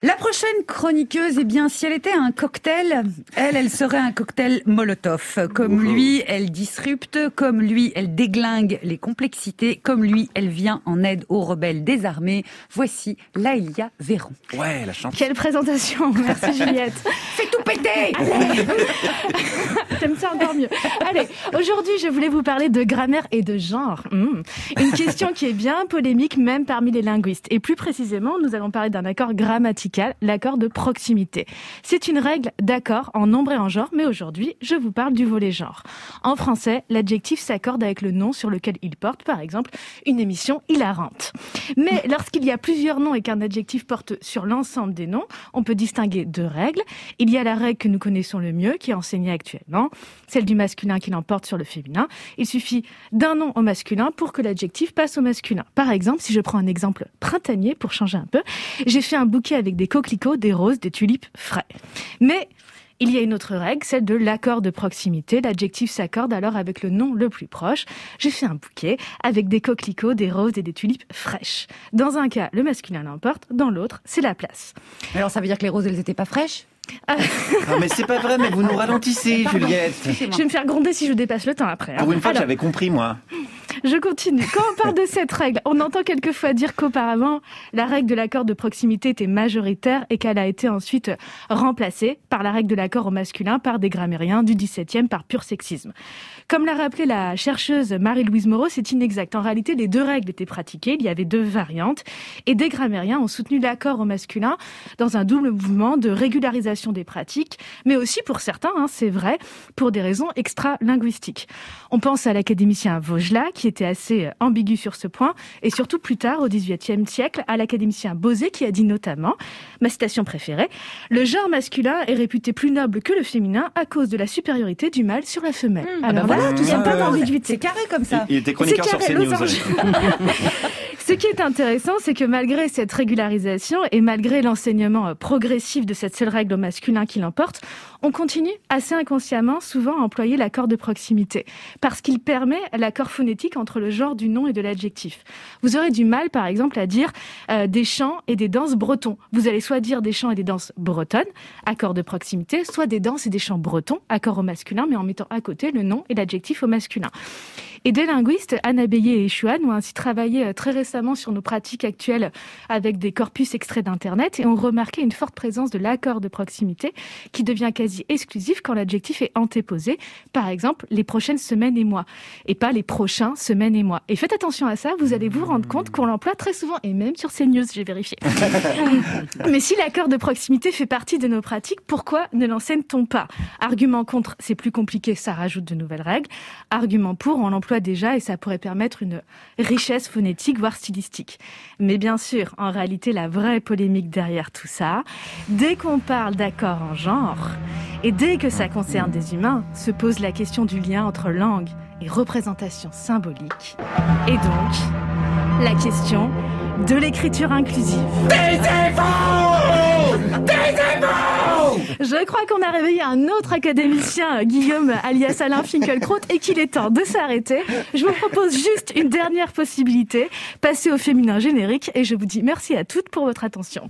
La prochaine chroniqueuse, eh bien, si elle était un cocktail, elle serait un cocktail Molotov. Comme lui, elle disrupte, comme lui, elle déglingue les complexités, comme lui, elle vient en aide aux rebelles désarmés. Voici Laëlia Véron. Ouais, la chance. Quelle présentation, merci Juliette. Fais tout péter. T'aimes ça encore mieux. Allez, aujourd'hui, je voulais vous parler de grammaire et de genre. Une question qui est bien polémique, même parmi les linguistes. Et plus précisément, nous allons parler d'un accord grammatical, l'accord de proximité. C'est une règle d'accord en nombre et en genre, mais aujourd'hui, je vous parle du volet genre. En français, l'adjectif s'accorde avec le nom sur lequel il porte, par exemple, une émission hilarante. Mais lorsqu'il y a plusieurs noms et qu'un adjectif porte sur l'ensemble des noms, on peut distinguer deux règles. Il y a la règle que nous connaissons le mieux, qui est enseignée actuellement, celle du masculin qui l'emporte sur le féminin. Il suffit d'un nom au masculin pour que l'adjectif passe au masculin. Par exemple, si je prends un exemple printanier pour changer un peu, j'ai fait un bouquet avec des coquelicots, des roses, des tulipes frais. Mais il y a une autre règle, celle de l'accord de proximité. L'adjectif s'accorde alors avec le nom le plus proche. J'ai fait un bouquet avec des coquelicots, des roses et des tulipes fraîches. Dans un cas, le masculin l'emporte, dans l'autre, c'est la place. Alors, ça veut dire que les roses, elles n'étaient pas fraîches ? Ah, mais c'est pas vrai, mais vous nous ralentissez, Juliette. Je vais me faire gronder si je dépasse le temps après. Pour une fois, j'avais compris, moi. Je continue. Quand on parle de cette règle, on entend quelquefois dire qu'auparavant, la règle de l'accord de proximité était majoritaire et qu'elle a été ensuite remplacée par la règle de l'accord au masculin par des grammairiens du XVIIe par pur sexisme. Comme l'a rappelé la chercheuse Marie-Louise Moreau, c'est inexact. En réalité, les deux règles étaient pratiquées, il y avait deux variantes, et des grammairiens ont soutenu l'accord au masculin dans un double mouvement de régularisation des pratiques, mais aussi pour certains, c'est vrai, pour des raisons extra-linguistiques. On pense à l'académicien Vaugelas, qui était assez ambigu sur ce point, et surtout plus tard, au XVIIIe siècle, à l'académicien Bosé, qui a dit notamment, ma citation préférée, « Le genre masculin est réputé plus noble que le féminin à cause de la supériorité du mâle sur la femelle. » Alors voilà, il n'y a pas d'ambiguïté. C'est carré comme ça. Il était chroniqueur sur CNews. Ce qui est intéressant, c'est que malgré cette régularisation et malgré l'enseignement progressif de cette seule règle au masculin qui l'emporte, on continue assez inconsciemment souvent à employer l'accord de proximité parce qu'il permet l'accord phonétique entre le genre du nom et de l'adjectif. Vous aurez du mal, par exemple, à dire des chants et des danses bretons. Vous allez soit dire des chants et des danses bretonnes, accord de proximité, soit des danses et des chants bretons, accord au masculin, mais en mettant à côté le nom et l'adjectif au masculin. Et des linguistes, Anna Beyer et Chouane, ont ainsi travaillé très récemment sur nos pratiques actuelles avec des corpus extraits d'Internet et ont remarqué une forte présence de l'accord de proximité qui devient quasi exclusif quand l'adjectif est antéposé. Par exemple, les prochaines semaines et mois, et pas les prochains semaines et mois. Et faites attention à ça, vous allez vous rendre compte qu'on l'emploie très souvent, et même sur CNews, j'ai vérifié. Mais si l'accord de proximité fait partie de nos pratiques, pourquoi ne l'enseigne-t-on pas ? Argument contre, c'est plus compliqué, ça rajoute de nouvelles règles. Argument pour, on l'emploie déjà et ça pourrait permettre une richesse phonétique, voire stylistique. Mais bien sûr, en réalité, la vraie polémique derrière tout ça, dès qu'on parle d'accord en genre, et dès que ça concerne des humains, se pose la question du lien entre langue et représentation symbolique. Et donc, la question de l'écriture inclusive. Je crois qu'on a réveillé un autre académicien, Guillaume alias Alain Finkielkraut, et qu'il est temps de s'arrêter. Je vous propose juste une dernière possibilité, passer au féminin générique, et je vous dis merci à toutes pour votre attention.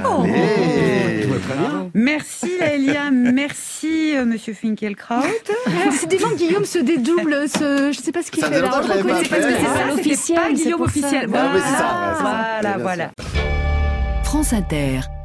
Merci Laëlia, merci Monsieur Finkielkraut. Décidément, Guillaume se dédouble, je ne sais pas ce qu'il fait là. C'est parce que c'est pas l'officiel, Guillaume officiel. Ah, oui, c'est ça. Voilà. France Inter.